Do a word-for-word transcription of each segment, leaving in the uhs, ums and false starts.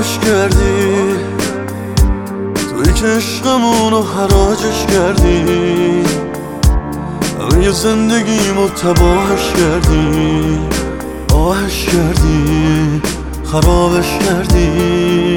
خرابش کردی، توی که عشقمونو حراجش کردی، همه زندگیمو تباهش کردی، آهش کردی، خرابش کردی.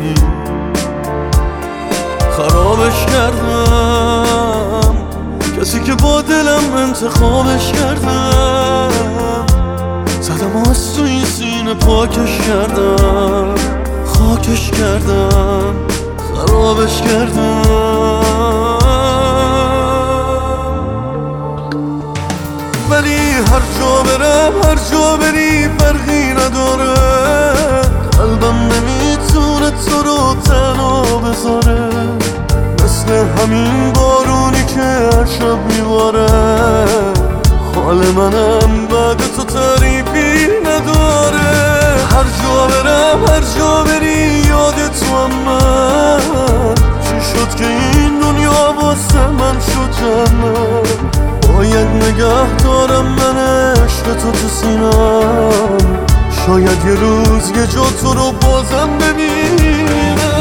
خرابش کردم، کسی که با دلم انتخابش کردم، زدم از تو این سینه پاکش کردم، خاکش کردم، خرابش کردم. ولی هر جا برم، هر جا بری فرقی نداره، قلبم نمیتونه تو رو تنها بذاره، مثل همین بارونی که هر شب میباره. حال منم بعد تو تعریفی نداره. هر جا برم، هر جا بری یاد تو هم من، چی شد که این دنیا واسه من شد جنت. باید نگه دارم من عشق تو تو سینم، شاید یه روز یه جا تو رو بازم ببینم.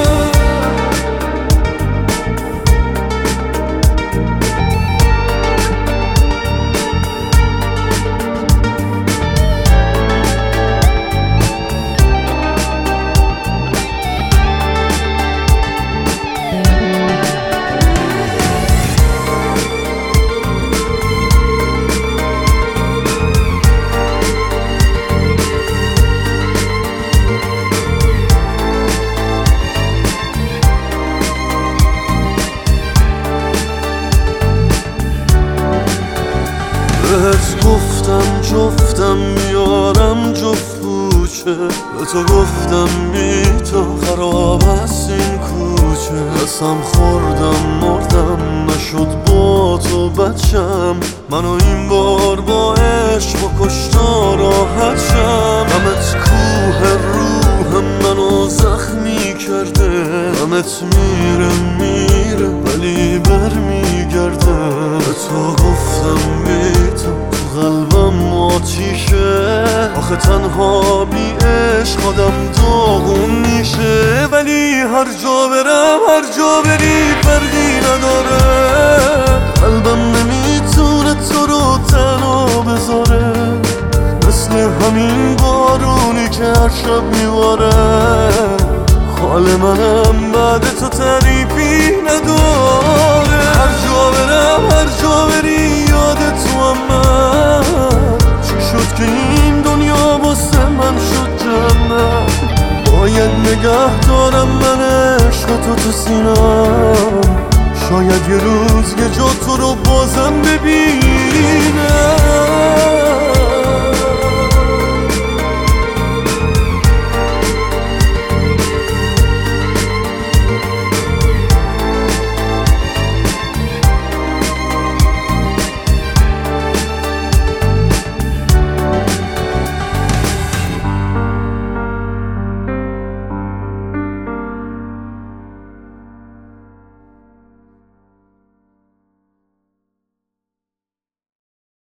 بهت گفتم جفتم میارم جفت کوچه، به تو گفتم بی تو خراب است این کوچه. قسم خوردم مردم نشد با تو بچم، منو این بار با عشق و کشتا راحت شم. غمت کوه روح منو زخمی کرده، غمت میره میره ولی بر میگرده. به تو گفتم بی تو قلبم آتیشه، آخه تنها بی عشق آدم داغون میشه. ولی هر جا برم، هر جا بری فرقی نداره، قلبم نمیتونه تو رو تنها بذاره، مثل همین بارونی که هر شب میباره. حال منم بعد تو تعریفی نداره. هر جا برم، هر جا بری یاد تو هم من، چی شد که این دنیا واسه من شد جنت. باید نگه دارم من عشق تو تو سینم، شاید یه روز یه جا تو رو بازم ببینم.